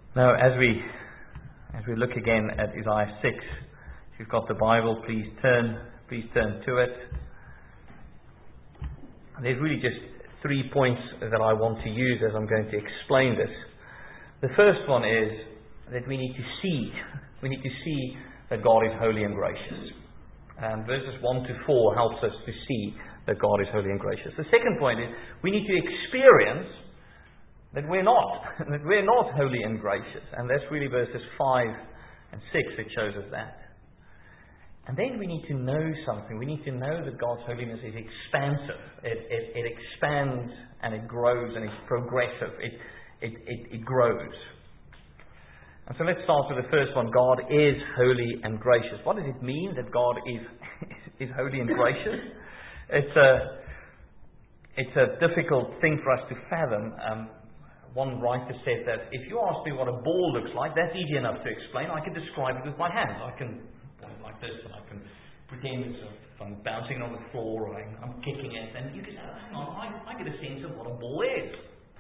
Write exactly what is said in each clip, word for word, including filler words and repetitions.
Now, as we as we look again at Isaiah six, if you've got the Bible, please turn please turn to it. There's really just three points that I want to use as I'm going to explain this. The first one is that we need to see, we need to see that God is holy and gracious. And verses one to four helps us to see that God is holy and gracious. The second point is we need to experience that we're not, that we're not holy and gracious. And that's really verses five and six that shows us that. And then we need to know something. We need to know that God's holiness is expansive. It, it, it expands and it grows and it's progressive. It, it, it, it grows. And so let's start with the first one. God is holy and gracious. What does it mean that God is, is holy and gracious? It's a, it's a difficult thing for us to fathom. Um, one writer said that if you ask me what a ball looks like, that's easy enough to explain. I can describe it with my hands. I can point like this, and I can pretend it's a, I'm bouncing on the floor, or I'm, I'm kicking it, and you can say, oh, hang on, I, I get a sense of what a ball is.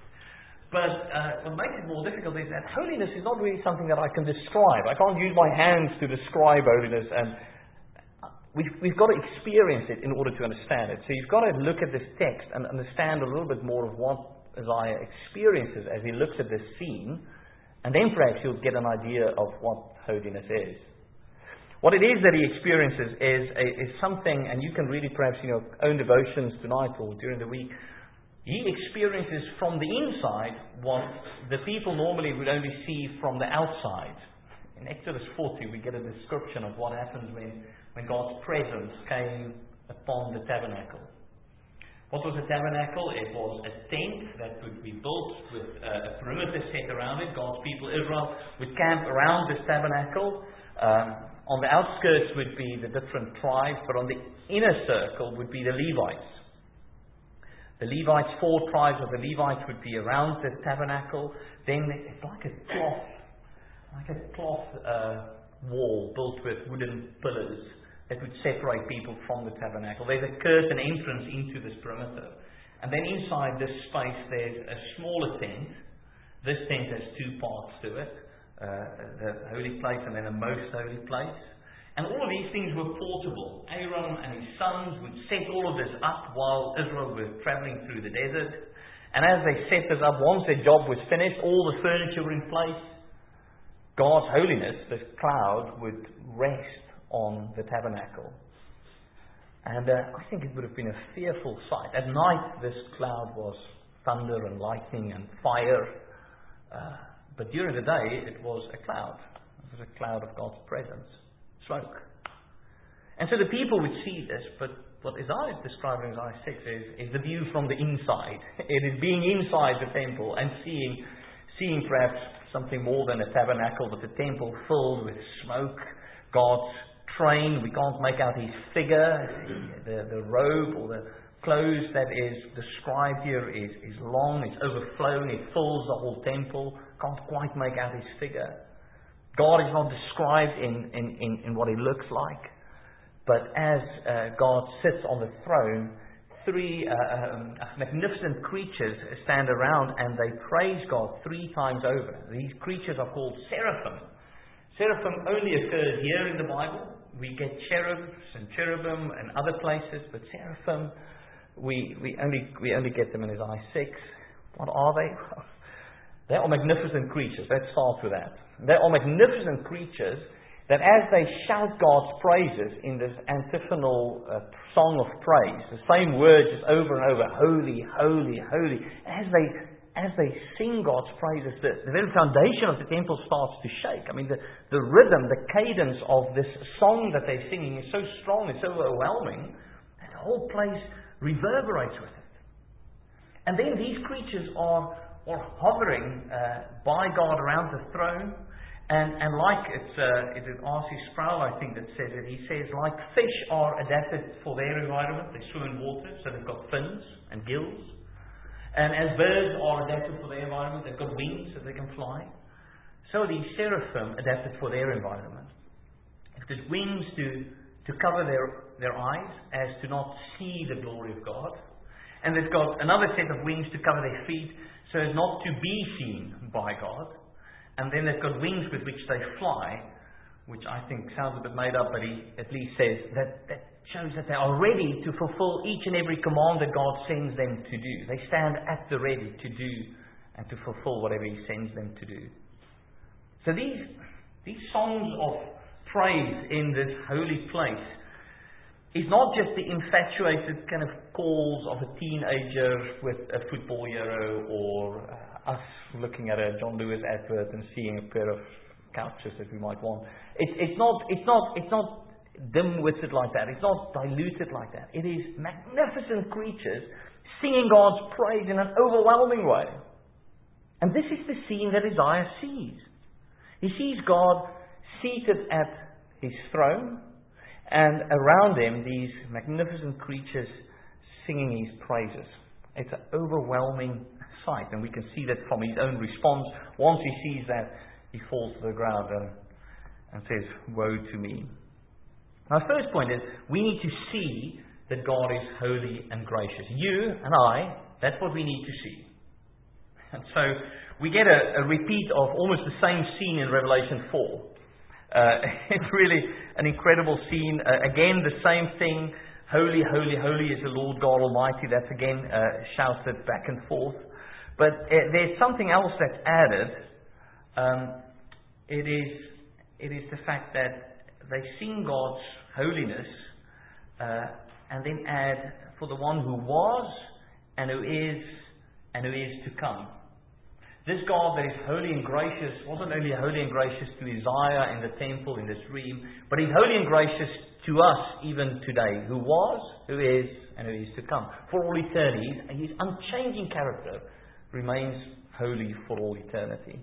But uh, what makes it more difficult is that holiness is not really something that I can describe. I can't use my hands to describe holiness, and we've, we've got to experience it in order to understand it. So you've got to look at this text and understand a little bit more of what Isaiah experiences as he looks at this scene, and then perhaps you'll get an idea of what holiness is. What it is that he experiences is, is something, and you can read it perhaps in your own devotions tonight or during the week. He experiences from the inside what the people normally would only see from the outside. In Exodus forty, we get a description of what happens when, when God's presence came upon the tabernacle. What was a tabernacle? It was a tent that would be built with a perimeter set around it. God's people, Israel, would camp around this tabernacle. Um, on the outskirts would be the different tribes, but on the inner circle would be the Levites. The Levites, four tribes of the Levites would be around the tabernacle. Then it's like a cloth, like a cloth uh, wall built with wooden pillars that would separate people from the tabernacle. There's a curtain entrance into this perimeter. And then inside this space there's a smaller tent. This tent has two parts to it. Uh, the holy place and then a most holy place. And all of these things were portable. Aaron and his sons would set all of this up while Israel were traveling through the desert. And as they set this up, once their job was finished, all the furniture were in place. God's holiness, this cloud, would rest on the tabernacle. And uh, I think it would have been a fearful sight. At night, this cloud was thunder and lightning and fire. Uh, but during the day, it was a cloud. It was a cloud of God's presence. Smoke. And so the people would see this, but what Isaiah is describing in Isaiah six is, is the view from the inside. It is being inside the temple and seeing, seeing perhaps something more than a tabernacle, but the temple filled with smoke. God's train, we can't make out his figure. The, the robe or the clothes that is described here is, is long, it's overflowing, it fills the whole temple. Can't quite make out his figure. God is not described in, in, in, in what he looks like. But as uh, God sits on the throne, three uh, um, magnificent creatures stand around and they praise God three times over. These creatures are called seraphim. Seraphim only occurs here in the Bible. We get cherubs and cherubim and other places, but seraphim, we, we only we only get them in Isaiah six. What are they? They are magnificent creatures. Let's start with that. They are magnificent creatures that as they shout God's praises in this antiphonal uh, song of praise, the same words just over and over, holy, holy, holy, as they as they sing God's praises, the, the very foundation of the temple starts to shake. I mean, the, the rhythm, the cadence of this song that they're singing is so strong, it's so overwhelming, that the whole place reverberates with it. And then these creatures are, are hovering uh, by God around the throne, and, and like it's, uh, it is R C Sproul, I think, that says it, he says, like fish are adapted for their environment, they swim in water, so they've got fins and gills. And as birds are adapted for their environment, they've got wings so they can fly. So these seraphim adapted for their environment. If there's wings to, to cover their, their eyes as to not see the glory of God. And they've got another set of wings to cover their feet so as not to be seen by God. And then they've got wings with which they fly, which I think sounds a bit made up, but he at least says that that shows that they are ready to fulfill each and every command that God sends them to do. They stand at the ready to do and to fulfill whatever He sends them to do. So these these songs of praise in this holy place is not just the infatuated kind of calls of a teenager with a football hero, or uh, us looking at a John Lewis advert and seeing a pair of couches that we might want. It, it's not. It's not. It's not dim-witted like that. It's not diluted like that. It is magnificent creatures singing God's praise in an overwhelming way. And this is the scene that Isaiah sees. He sees God seated at His throne, and around Him these magnificent creatures singing His praises. It's an overwhelming sight, and we can see that from His own response. Once He sees that, He falls to the ground and, and says, "Woe to me." My first point is, we need to see that God is holy and gracious. You and I, that's what we need to see. And so, we get a, a repeat of almost the same scene in Revelation four. Uh, it's really an incredible scene. Uh, again, the same thing. Holy, holy, holy is the Lord God Almighty. That's again uh, shouted back and forth. But uh, there's something else that's added. Um, it is it is the fact that they sing God's holiness uh, and then add, for the one who was and who is and who is to come. This God that is holy and gracious wasn't only holy and gracious to Isaiah in the temple, in this dream, but He's holy and gracious to us even today, who was, who is, and who is to come. For all eternity, His unchanging character remains holy for all eternity.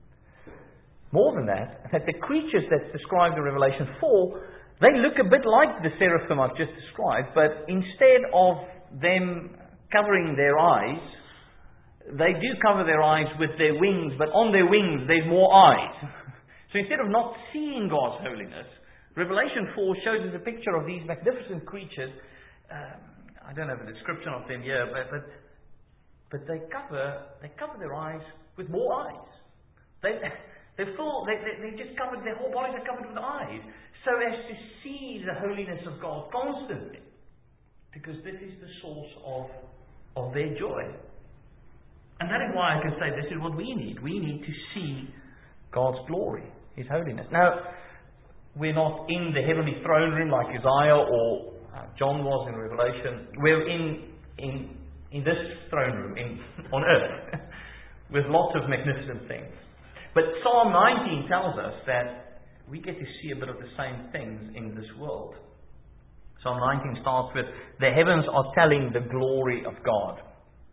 More than that, that the creatures that's described in Revelation four, they look a bit like the seraphim I've just described, but instead of them covering their eyes, they do cover their eyes with their wings, but on their wings there's more eyes. So instead of not seeing God's holiness, Revelation four shows us a picture of these magnificent creatures. Um, I don't have a description of them here, but but, but they cover they cover their eyes with more eyes. They they're full. They they they just covered. Their whole bodies are covered with eyes, so as to see the holiness of God constantly, because this is the source of of their joy. And that is why I can say this is what we need. We need to see God's glory, His holiness. Now, we're not in the heavenly throne room like Isaiah or uh, John was in Revelation. We're in in in this throne room in, on earth with lots of magnificent things. But Psalm nineteen tells us that we get to see a bit of the same things in this world. Psalm nineteen starts with, "The heavens are telling the glory of God."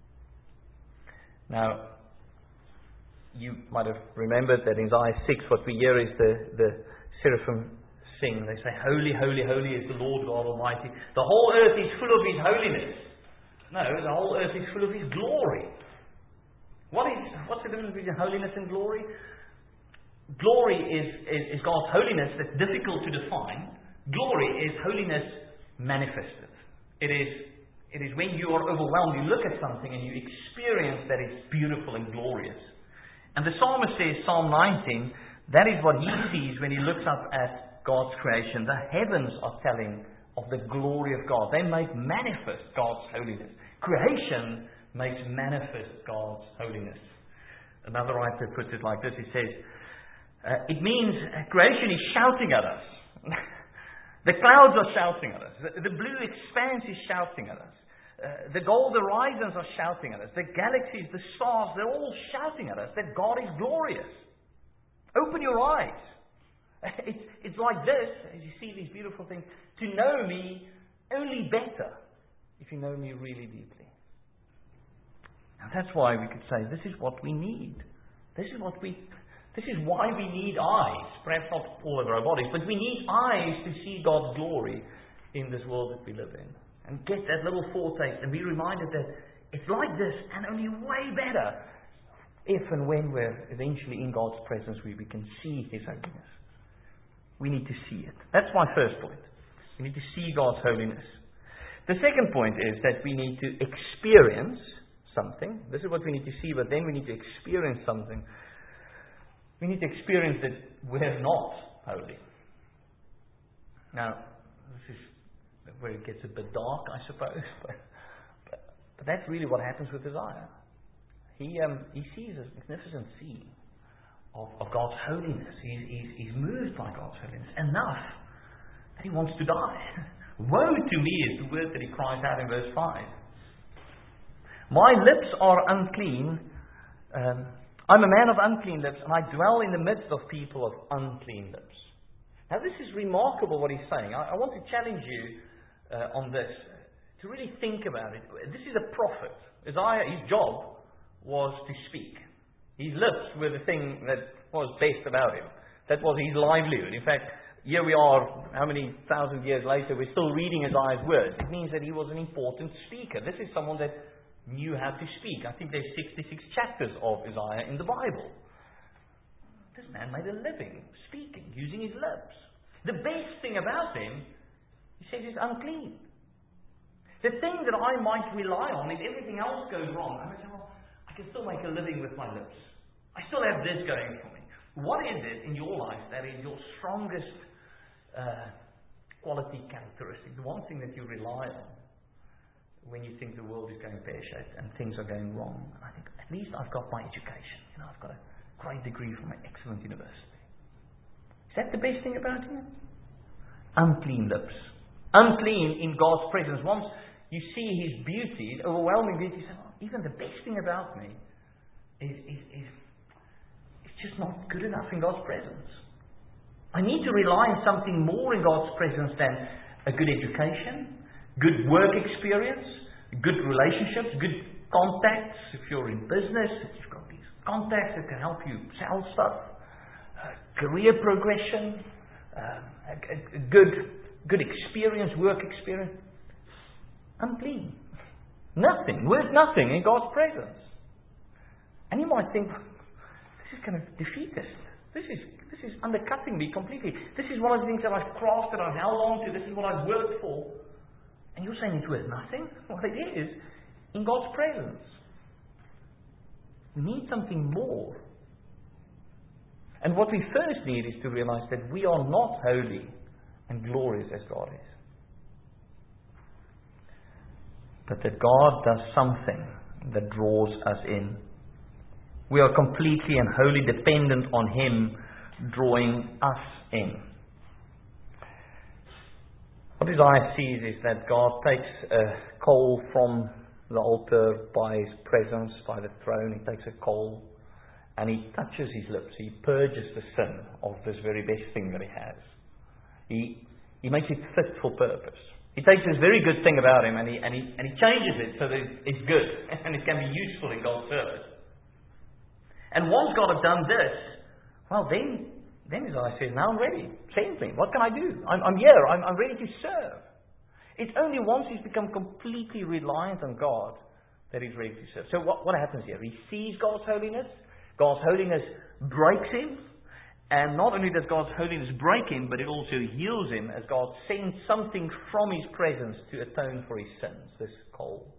Now, you might have remembered that in Isaiah six, what we hear is the, the seraphim sing. They say, "Holy, holy, holy is the Lord God Almighty. The whole earth is full of His holiness." No, the whole earth is full of His glory. What is what's the difference between holiness and glory? Glory is, is, is God's holiness that's difficult to define. Glory is holiness manifested. It is It is when you are overwhelmed, you look at something and you experience that it's beautiful and glorious. And the psalmist says, Psalm nineteen, that is what he sees when he looks up at God's creation. The heavens are telling of the glory of God. They make manifest God's holiness. Creation makes manifest God's holiness. Another writer puts it like this. He says, uh, it means creation is shouting at us. The clouds are shouting at us. The, the blue expanse is shouting at us. Uh, the gold horizons are shouting at us. The galaxies, the stars, they're all shouting at us that God is glorious. Open your eyes. It's, it's like this, as you see these beautiful things, to know me only better if you know me really deeply. And that's why we could say this is what we need. This is what we... This is why we need eyes. Perhaps not all over our bodies, but we need eyes to see God's glory in this world that we live in. And get that little foretaste and be reminded that it's like this and only way better if and when we're eventually in God's presence where we can see His holiness. We need to see it. That's my first point. We need to see God's holiness. The second point is that we need to experience something. This is what we need to see, but then we need to experience something. We need to experience that we're not holy. Now, this is where it gets a bit dark, I suppose, but, but, but that's really what happens with Isaiah. He um, he sees a magnificent scene of, of God's holiness. He's, he's, he's moved by God's holiness enough that he wants to die. Woe to me is the word that he cries out in verse five. My lips are unclean. Um, I'm a man of unclean lips, and I dwell in the midst of people of unclean lips. Now this is remarkable what he's saying. I, I want to challenge you uh, on this, to really think about it. This is a prophet. Isaiah, his job was to speak. His lips were the thing that was best about him. That was his livelihood. In fact, here we are, how many thousand years later, we're still reading Isaiah's words. It means that he was an important speaker. This is someone that knew how to speak. I think there's sixty-six chapters of Isaiah in the Bible. This man made a living speaking, using his lips. The best thing about him, he says, is unclean. The thing that I might rely on if everything else goes wrong, I might say, well, I can still make a living with my lips. I still have this going for me. What is it in your life that is your strongest uh, quality characteristic? The one thing that you rely on when you think the world is going pear-shaped and things are going wrong. And I think, at least I've got my education. You know, I've got a great degree from an excellent university. Is that the best thing about you? Unclean lips. Unclean in God's presence. Once you see His beauty, His overwhelming beauty, you say, oh, even the best thing about me is, is, is it's just not good enough in God's presence. I need to rely on something more in God's presence than a good education, good work experience, good relationships, good contacts. If you're in business, you've got these contacts that can help you sell stuff, uh, career progression, uh, a, a, a good, good experience, work experience. Unclean. Nothing, worth nothing in God's presence. And you might think, this is kind of defeatist. This is this is undercutting me completely. This is one of the things that I've crafted, I've held on to, this is what I've worked for. And you're saying it's worth nothing? Well, it is in God's presence. We need something more. And what we first need is to realize that we are not holy and glorious as God is. But that God does something that draws us in. We are completely and wholly dependent on Him drawing us in. What Isaiah sees is that God takes a coal from the altar by His presence, by the throne. He takes a coal and He touches His lips. He purges the sin of this very best thing that He has. He, he makes it fit for purpose. He takes this very good thing about Him and He, and he, and he changes it so that it's good and it can be useful in God's service. And once God has done this, well then, then Isaiah says, now I'm ready. Same thing. What can I do? I'm, I'm here. I'm, I'm ready to serve. It's only once he's become completely reliant on God that he's ready to serve. So what, what happens here? He sees God's holiness. God's holiness breaks him. And not only does God's holiness break him, but it also heals him as God sends something from His presence to atone for his sins, this coal.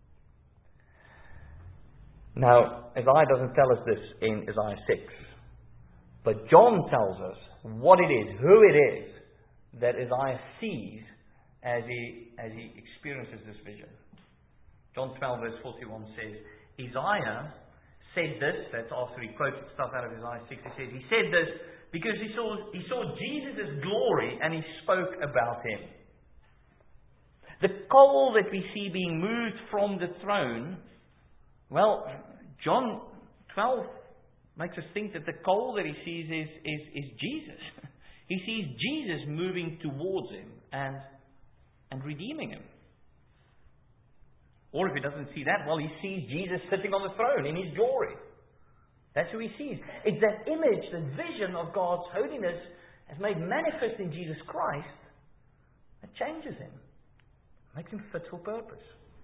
Now, Isaiah doesn't tell us this in Isaiah six. But John tells us what it is, who it is, that Isaiah sees as he, as he experiences this vision. John twelve verse forty-one says, Isaiah said this, that's after he quoted stuff out of Isaiah six, he says, he said this because he saw, he saw Jesus' glory and he spoke about Him. The coal that we see being moved from the throne, well, John twelve makes us think that the coal that he sees is, is, is Jesus. He sees Jesus moving towards him and, and redeeming him. Or if he doesn't see that, well, he sees Jesus sitting on the throne in His glory. That's who he sees. It's that image, the vision of God's holiness as made manifest in Jesus Christ that changes him. Makes him fit for purpose.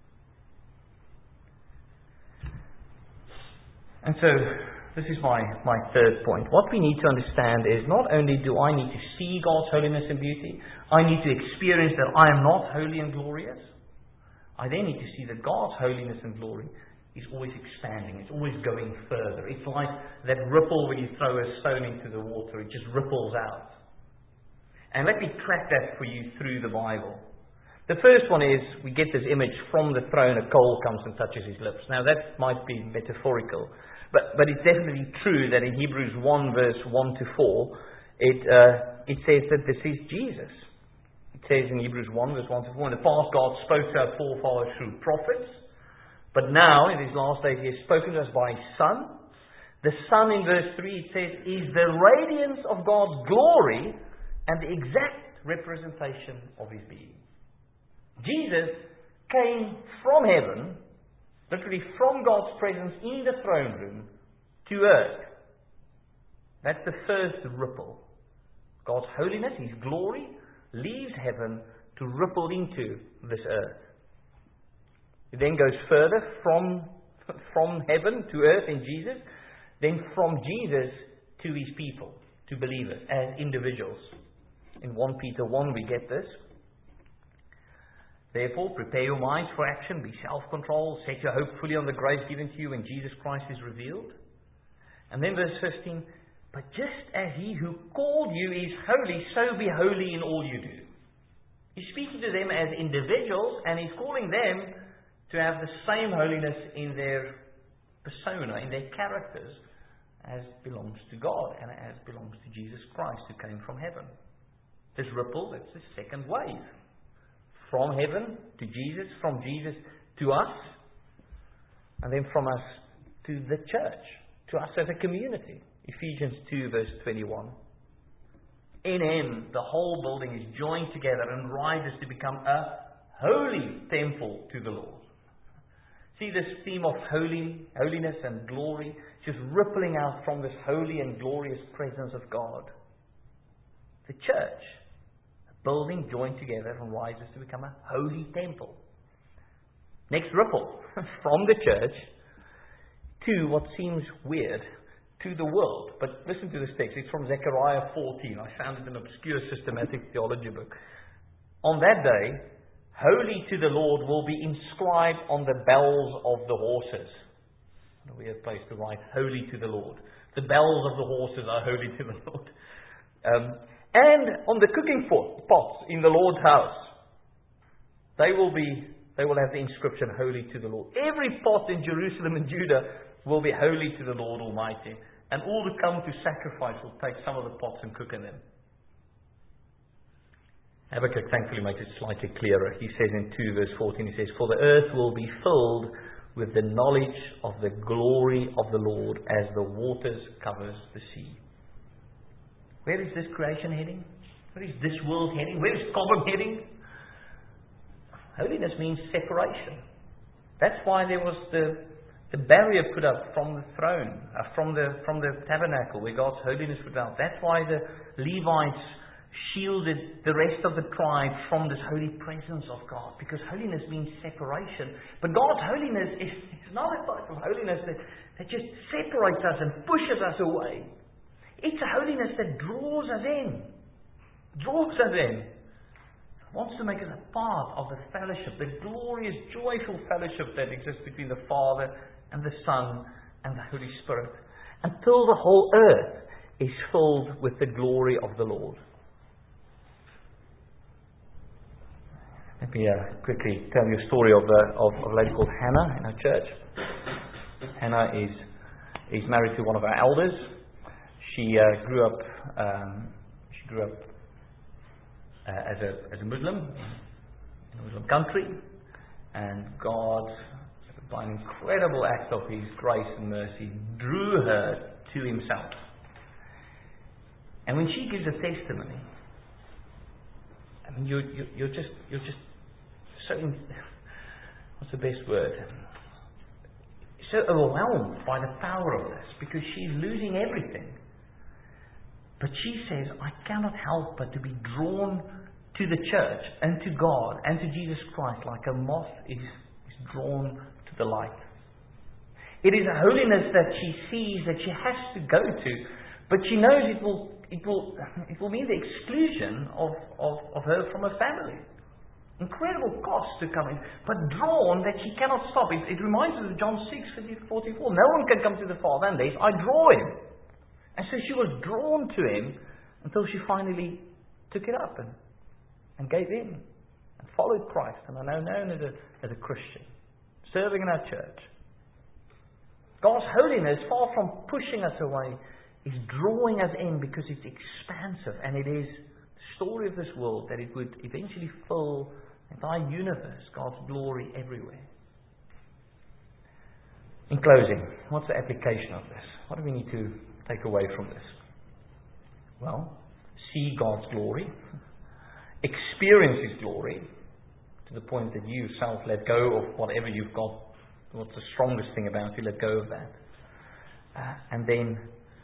And so, this is my, my third point. What we need to understand is not only do I need to see God's holiness and beauty, I need to experience that I am not holy and glorious. I then need to see that God's holiness and glory is always expanding. It's always going further. It's like that ripple when you throw a stone into the water. It just ripples out. And let me track that for you through the Bible. The first one is, we get this image from the throne, a coal comes and touches his lips. Now that might be metaphorical, but, but it's definitely true that in Hebrews one verse one to four, it, uh, it says that this is Jesus. It says in Hebrews one verse one to four, in the past God spoke to our forefathers through prophets, but now in these last days he has spoken to us by his Son. The Son in verse three, it says, is the radiance of God's glory and the exact representation of his being. Jesus came from heaven, literally from God's presence in the throne room, to earth. That's the first ripple. God's holiness, his glory, leaves heaven to ripple into this earth. It then goes further from, from heaven to earth in Jesus, then from Jesus to his people, to believers, as individuals. In First Peter one we get this. Therefore, prepare your minds for action, be self-controlled, set your hope fully on the grace given to you when Jesus Christ is revealed. And then verse fifteen, but just as he who called you is holy, so be holy in all you do. He's speaking to them as individuals, and he's calling them to have the same holiness in their persona, in their characters, as belongs to God and as belongs to Jesus Christ who came from heaven. This ripple, that's the second wave. From heaven to Jesus, from Jesus to us, and then from us to the church, to us as a community. Ephesians two verse twenty-one. In him, the whole building is joined together and rises to become a holy temple to the Lord. See this theme of holy, holiness and glory just rippling out from this holy and glorious presence of God. The church, building joined together and rises to become a holy temple. Next ripple, from the church to what seems weird, to the world. But listen to this text, it's from Zechariah fourteen. I found it in an obscure systematic theology book. On that day, holy to the Lord will be inscribed on the bells of the horses. A weird place to write, holy to the Lord. The bells of the horses are holy to the Lord. Um, And on the cooking pots in the Lord's house, they will be, they will have the inscription, holy to the Lord. Every pot in Jerusalem and Judah will be holy to the Lord Almighty. And all who come to sacrifice will take some of the pots and cook in them. Habakkuk thankfully makes it slightly clearer. He says in two verse fourteen, he says, for the earth will be filled with the knowledge of the glory of the Lord as the waters covers the sea. Where is this creation heading? Where is this world heading? Where is Cobham heading? Holiness means separation. That's why there was the, the barrier put up from the throne, uh, from the from the tabernacle where God's holiness was out. That's why the Levites shielded the rest of the tribe from this holy presence of God, because holiness means separation. But God's holiness is, is not a type of holiness that, that just separates us and pushes us away. It's a holiness that draws us in. Draws us in. Wants to make us a part of the fellowship, the glorious, joyful fellowship that exists between the Father and the Son and the Holy Spirit, until the whole earth is filled with the glory of the Lord. Let me uh, quickly tell you a story of, uh, of, of a lady called Hannah in our church. Hannah is, is married to one of our elders. She uh, grew up. Um, she grew up uh, as a as a Muslim in a Muslim country, and God, by an incredible act of His grace and mercy, drew her to Himself. And when she gives a testimony, I mean, you're you're, you're just you're just so in, what's the best word? So overwhelmed by the power of this, because she's losing everything. But she says, I cannot help but to be drawn to the church and to God and to Jesus Christ like a moth is, is drawn to the light. It is a holiness that she sees that she has to go to, but she knows it will it will it will mean the exclusion of, of, of her from her family. Incredible cost to come in, but drawn that she cannot stop. It, it reminds us of John six, forty-four. No one can come to the Father unless I draw him. And so she was drawn to him until she finally took it up and, and gave in and followed Christ. And are now known as a, as a Christian, serving in our church. God's holiness, far from pushing us away, is drawing us in because it's expansive, and it is the story of this world that it would eventually fill the entire universe, God's glory everywhere. In closing, what's the application of this? What do we need to take away from this? Well, see God's glory, experience His glory to the point that you yourself let go of whatever you've got. What's the strongest thing about you? Let go of that, uh, and then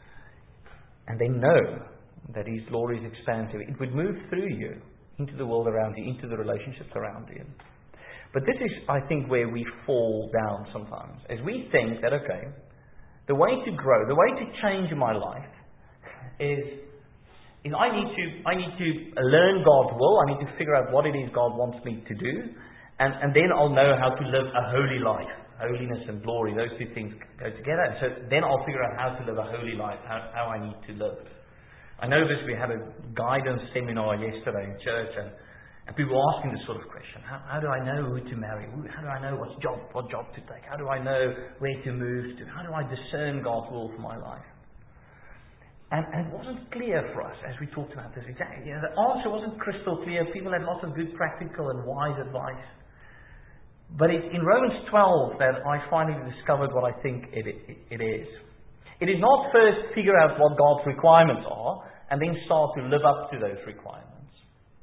and then know that His glory is expansive. It would move through you into the world around you, into the relationships around you. But this is, I think, where we fall down sometimes, as we think that okay, the way to grow, the way to change my life is. is I need to I need to learn God's will. I need to figure out what it is God wants me to do, and and then I'll know how to live a holy life. Holiness and glory, those two things go together. And so then I'll figure out how to live a holy life, how, how I need to live. I know this, we had a guidance seminar yesterday in church, and, and people were asking this sort of question. How, how do I know who to marry? How do I know what job, what job to take? How do I know where to move to? How do I discern God's will for my life? And, and it wasn't clear for us as we talked about this. Exactly, you know, the answer wasn't crystal clear. People had lots of good practical and wise advice. But it's in Romans twelve that I finally discovered what I think it, it, it is. It is not first figure out what God's requirements are and then start to live up to those requirements.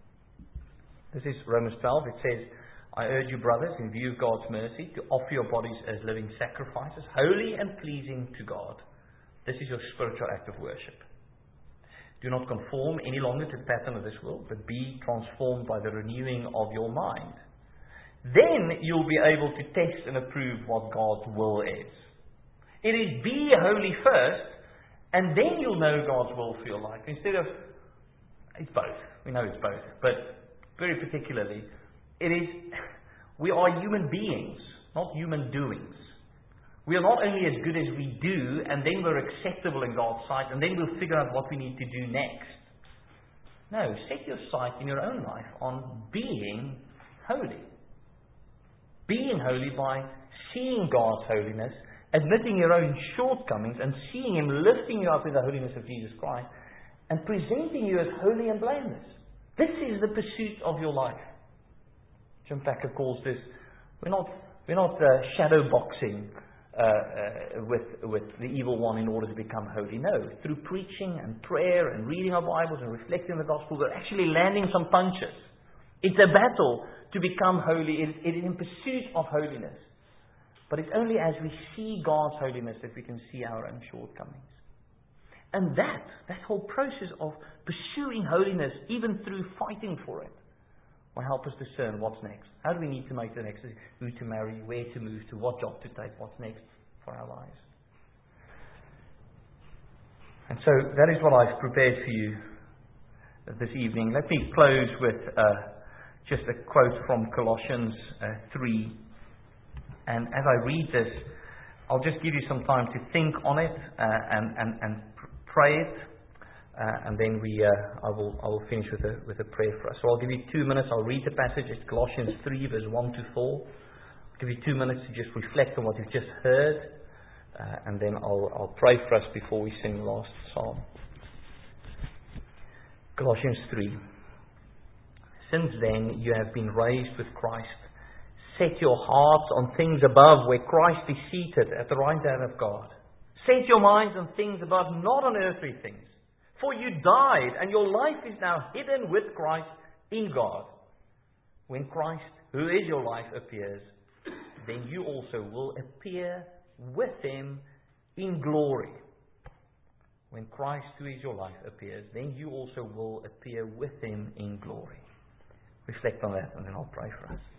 This is Romans twelve. It says, I urge you, brothers, in view of God's mercy, to offer your bodies as living sacrifices, holy and pleasing to God. This is your spiritual act of worship. Do not conform any longer to the pattern of this world, but be transformed by the renewing of your mind. Then you'll be able to test and approve what God's will is. It is be holy first, and then you'll know God's will for your life. Instead of, it's both. We know it's both. But very particularly, it is, we are human beings, not human doings. We are not only as good as we do, and then we're acceptable in God's sight, and then we'll figure out what we need to do next. No, set your sight in your own life on being holy. Being holy by seeing God's holiness, admitting your own shortcomings, and seeing Him lifting you up in the holiness of Jesus Christ, and presenting you as holy and blameless. This is the pursuit of your life. Jim Packer calls this, we're not, we're not uh, shadow boxing uh, uh, with, with the evil one in order to become holy. No, through preaching and prayer and reading our Bibles and reflecting the gospel, we're actually landing some punches. It's a battle to become holy. It, it is in pursuit of holiness. But it's only as we see God's holiness that we can see our own shortcomings. And that, that whole process of pursuing holiness, even through fighting for it, will help us discern what's next. How do we need to make the next decision? Who to marry, where to move to, what job to take, what's next for our lives. And so that is what I've prepared for you this evening. Let me close with uh, just a quote from Colossians uh, three. And as I read this, I'll just give you some time to think on it uh, and, and, and pray it. Uh, and then we, uh, I will, I will finish with a, with a prayer for us. So I'll give you two minutes. I'll read the passage. It's Colossians three, verse one to four. I'll give you two minutes to just reflect on what you've just heard. Uh, and then I'll, I'll pray for us before we sing the last psalm. Colossians three. Since then you have been raised with Christ. Set your hearts on things above, where Christ is seated at the right hand of God. Set your minds on things above, not on earthly things. For you died, and your life is now hidden with Christ in God. When Christ, who is your life, appears, then you also will appear with Him in glory. When Christ, who is your life, appears, then you also will appear with Him in glory. Reflect on that, and then I'll pray for us.